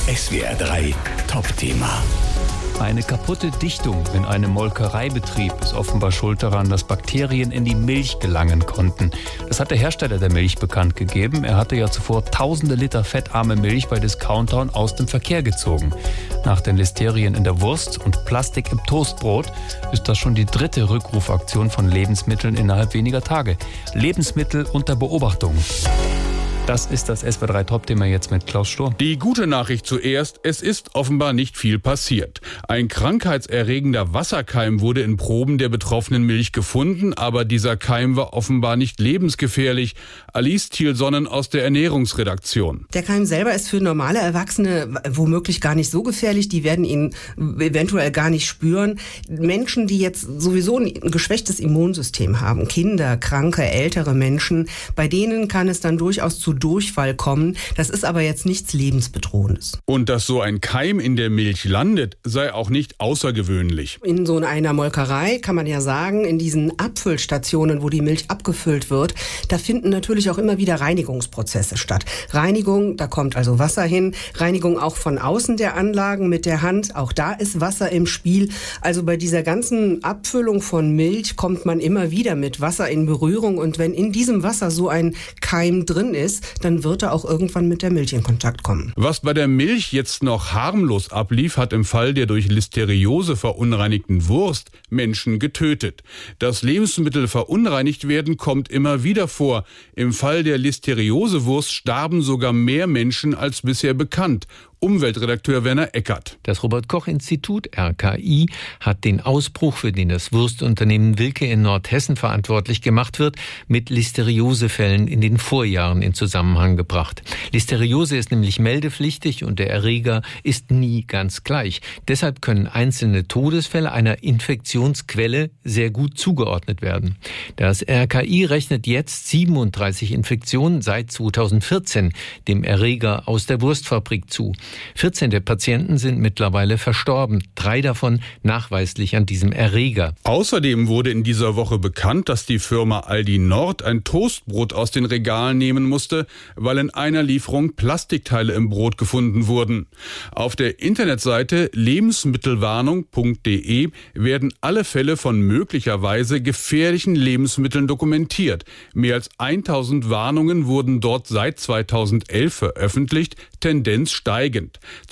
SWR 3 Top-Thema. Eine kaputte Dichtung in einem Molkereibetrieb ist offenbar schuld daran, dass Bakterien in die Milch gelangen konnten. Das hat der Hersteller der Milch bekannt gegeben. Er hatte ja zuvor tausende Liter fettarme Milch bei Discountern aus dem Verkehr gezogen. Nach den Listerien in der Wurst und Plastik im Toastbrot ist das schon die dritte Rückrufaktion von Lebensmitteln innerhalb weniger Tage. Lebensmittel unter Beobachtung. Das ist das SWR 3 Top-Thema jetzt mit Klaus Sturm. Die gute Nachricht zuerst, es ist offenbar nicht viel passiert. Ein krankheitserregender Wasserkeim wurde in Proben der betroffenen Milch gefunden, aber dieser Keim war offenbar nicht lebensgefährlich. Alice Thielsonnen aus der Ernährungsredaktion. Der Keim selber ist für normale Erwachsene womöglich gar nicht so gefährlich. Die werden ihn eventuell gar nicht spüren. Menschen, die jetzt sowieso ein geschwächtes Immunsystem haben, Kinder, kranke, ältere Menschen, bei denen kann es dann durchaus zu Durchfall kommen. Das ist aber jetzt nichts Lebensbedrohendes. Und dass so ein Keim in der Milch landet, sei auch nicht außergewöhnlich. In so einer Molkerei kann man ja sagen, in diesen Abfüllstationen, wo die Milch abgefüllt wird, da finden natürlich auch immer wieder Reinigungsprozesse statt. Reinigung, da kommt also Wasser hin. Reinigung auch von außen der Anlagen mit der Hand. Auch da ist Wasser im Spiel. Also bei dieser ganzen Abfüllung von Milch kommt man immer wieder mit Wasser in Berührung. Und wenn in diesem Wasser so ein Keim drin ist, dann wird er auch irgendwann mit der Milch in Kontakt kommen. Was bei der Milch jetzt noch harmlos ablief, hat im Fall der durch Listeriose verunreinigten Wurst Menschen getötet. Dass Lebensmittel verunreinigt werden, kommt immer wieder vor. Im Fall der Listeriose-Wurst starben sogar mehr Menschen als bisher bekannt. Umweltredakteur Werner Eckert. Das Robert-Koch-Institut, RKI, hat den Ausbruch, für den das Wurstunternehmen Wilke in Nordhessen verantwortlich gemacht wird, mit Listeriosefällen in den Vorjahren in Zusammenhang gebracht. Listeriose ist nämlich meldepflichtig und der Erreger ist nie ganz gleich. Deshalb können einzelne Todesfälle einer Infektionsquelle sehr gut zugeordnet werden. Das RKI rechnet jetzt 37 Infektionen seit 2014 dem Erreger aus der Wurstfabrik zu. 14 der Patienten sind mittlerweile verstorben, 3 davon nachweislich an diesem Erreger. Außerdem wurde in dieser Woche bekannt, dass die Firma Aldi Nord ein Toastbrot aus den Regalen nehmen musste, weil in einer Lieferung Plastikteile im Brot gefunden wurden. Auf der Internetseite lebensmittelwarnung.de werden alle Fälle von möglicherweise gefährlichen Lebensmitteln dokumentiert. Mehr als 1000 Warnungen wurden dort seit 2011 veröffentlicht, Tendenz steigend.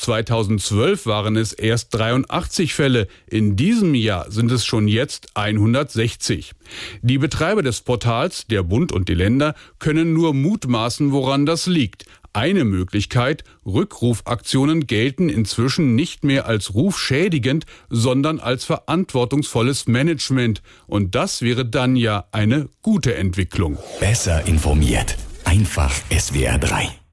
2012 waren es erst 83 Fälle, in diesem Jahr sind es schon jetzt 160. Die Betreiber des Portals, der Bund und die Länder, können nur mutmaßen, woran das liegt. Eine Möglichkeit, Rückrufaktionen gelten inzwischen nicht mehr als rufschädigend, sondern als verantwortungsvolles Management. Und das wäre dann ja eine gute Entwicklung. Besser informiert. Einfach SWR 3.